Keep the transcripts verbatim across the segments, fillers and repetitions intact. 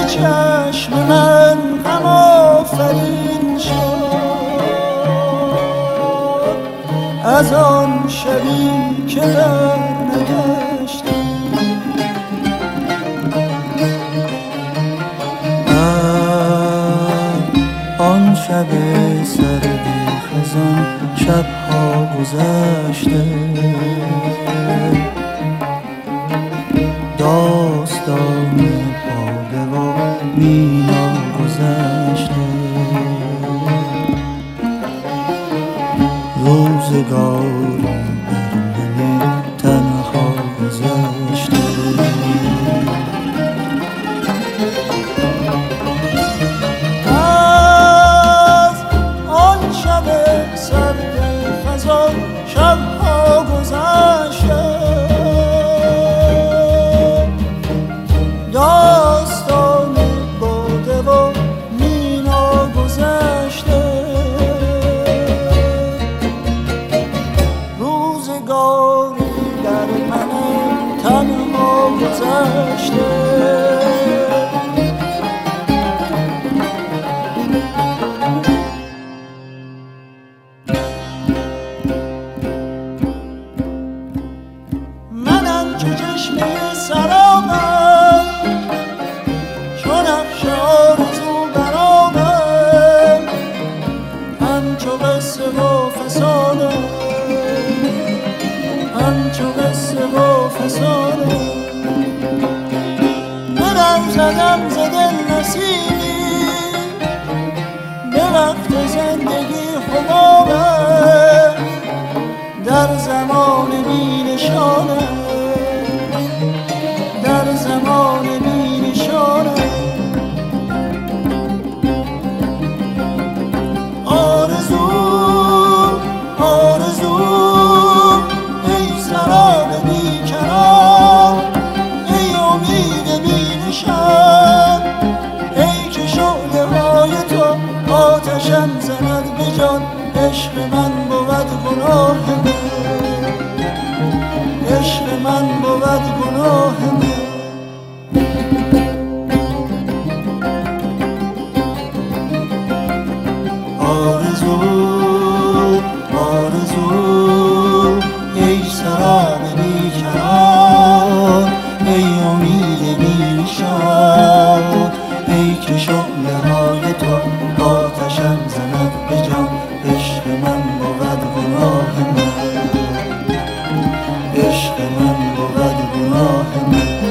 چشم من غم آفرین شد از آن شبی که در نگشتی. آن شب سردی خزان شبها گذشته، داستان باده و مینا گذشته، روزگاری بر من تنها گذشته. از آن شب سرد خزان شبها گذشته، داستان باده و مینا گذشته، روزگاری در من تنها گذشته. منم که چشمه سرابم، چون نقش آرزو برامم، همچو قصه و فسانه، همچو قصه و فسانه. برم زدم ز دل نسیمی، به وقت زندگی حبابم، در زمان بی نشانه، در زمان بی نشانه. آرزو آرزو ای سراب بی‌قرار، ای امید بی نشان، ای که شعله های تو آتشم زند به جان. عشق من بود گناه من، عشق من بود گناه من. آرزو آرزو ای سراب بی‌قرار، ای امید بی نشان، ای که شعله های تو آتشم زند به جان. عشق من بود گناه من، عشق من بود گناه من.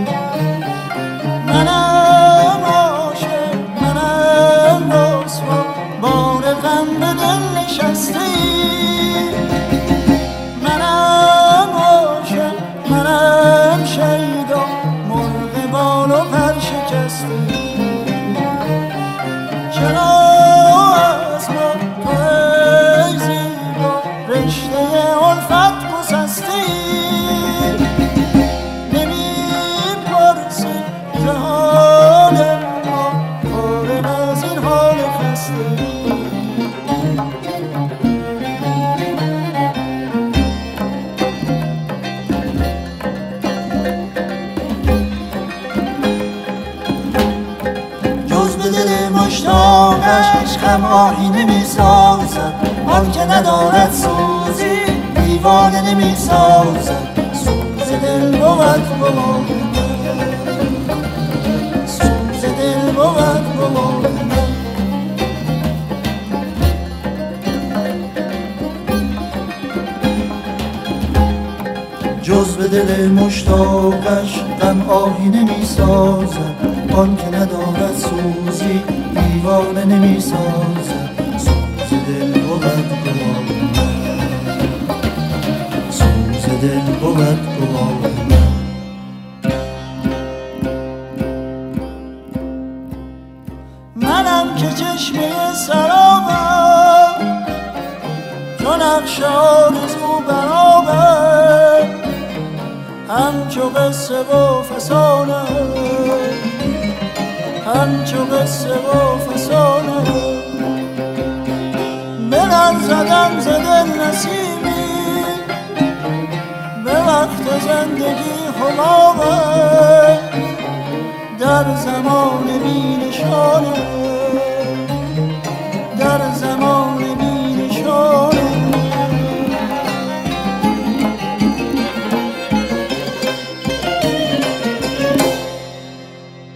منم عاشق، منم رسوا، بار غم به دل نشسته ای. منم عاشق، منم شیدا، مرغ بال و پر شکسته ای. چرا از ما تو ای زیبا، رشته الفت گسسته ای. نمی‌پرسی ز حال ما، فارغ از این حال خسته ای. جز به دل مشتاقش غم آهی نمی‌سازد، آن که ندارد سوزی دیوانه نمی‌سازد. سوز دل بود گمان من، سوز دل بود گمان من. جز به دل مشتاقش غم آهی نمی‌سازد، آن که ندارد سوزی دیوانه نمی‌سازد. سوز دل بود گمان من، سوز دل بود گمان من. منم که چشمه سرابم، چون نقش آرزو برابم، همچو قصه و فسانه، همچو قصه و فسانه. برم زدم ز دل نسیمی، به وقت زندگی حبابم، در در زمان بی نشانه، در زمان